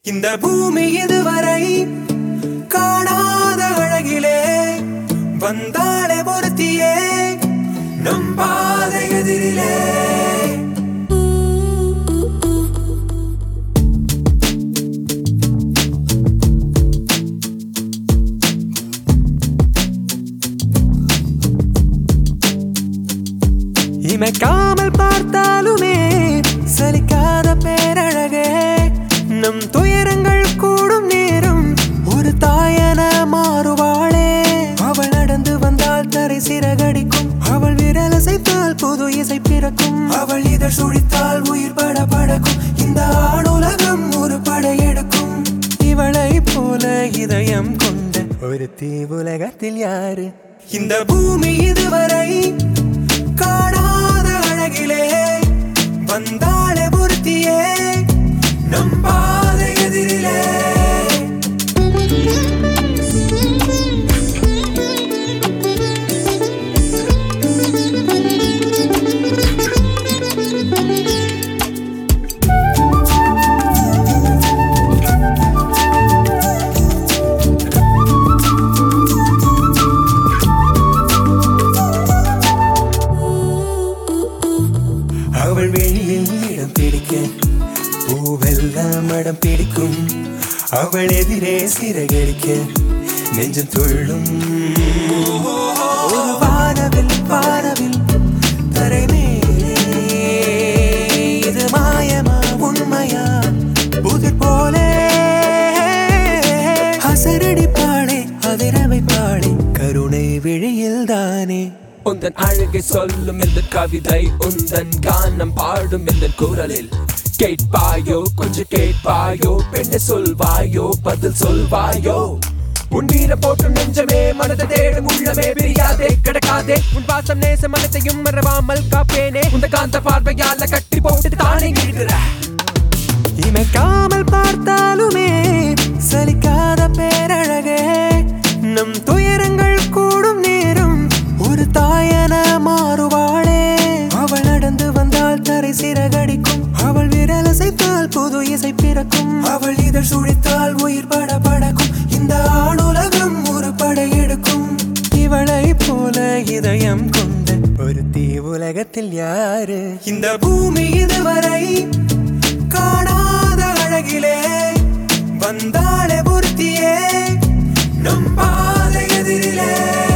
இந்த பூமி இதுவரை காணாத அழகிலே வந்தாளே பொருத்தியே நம் பாதை எதிரிலே இமைக்காமல் பார்த்தாலுமே சலிக்காத பேரழகே நம் துயரங்கள் கூடும் நேரம் ஒரு தாயன மாறுவாளே அவள் நடந்து வந்தால் தரை சிறகடிக்கும் அவள் விரல் அசைத்தால் புது இசை பிறக்கும் அவள் இதழ் சுழித்தால் உயிர் படபடக்கும் இந்த ஆணுலகம் ஒரு படையெடுக்கும் இவளை போல இதயம் கொண்ட ஒரு தீவுலகத்தில் யாரு இந்த பூமி இதுவரை காணாத அழகிலே வந்தாளே பொருத்தியே நம் பாதை எதிரிலே அவள் வெளியில் இடம் பிடிக்க பூவெல்லாம் மடம் பிடிக்கும் அவள் எதிரே சிறகடிக்க நெஞ்சம் துள்ளும் ஒரு வானவில் வானவில் தரை மேலே இது மாயமா உண்மையா புதிர் போலே அசரடிப்பாளே அதிரவைப்பாளே கருணை விழியில் தானே உந்தன் அழகை சொல்லும் இந்த கவிதை உந்தன் கானம் பாடும் இந்த குரலில் கேட்பாயோ கொஞ்சம் கேட்பாயோ பெண்ணை சொல்வாயோ பதில் சொல்வாயோ உன் வீர போட்டு நெஞ்சமே மனதை தேடும் உள்ளமே பிரியாதே கிடக்காதே உன் பாசம் நேச மனத்தையும் மறவாமல் காப்பேனே உந்த காந்த பார்வையால கட்டி போட்டு தானே இழுக்கிற இமைக்காமல் பார்த்தாலுமே சலிக்காத பேரழகே நம் துயரங்கள் கூடும் நேரம் ஒரு தாயன மாறுவாளே அவள் நடந்து வந்தால் தரை சிறகடிக்கும் அவள் விரல் அசைத்தால் புது இசை பிறக்கும் அவள் இதழ் சுழித்தால் உயிர் படபடக்கும் இந்த ஆணுலகம் ஒரு படையெடுக்கும் இவளை போல இதயம் கொண்ட ஒரு தீவுலகத்தில் யாரு இந்த பூமி இதுவரை காணாத அழகிலே வந்தாளே பொருத்தியே நம் பாதை எதிரிலே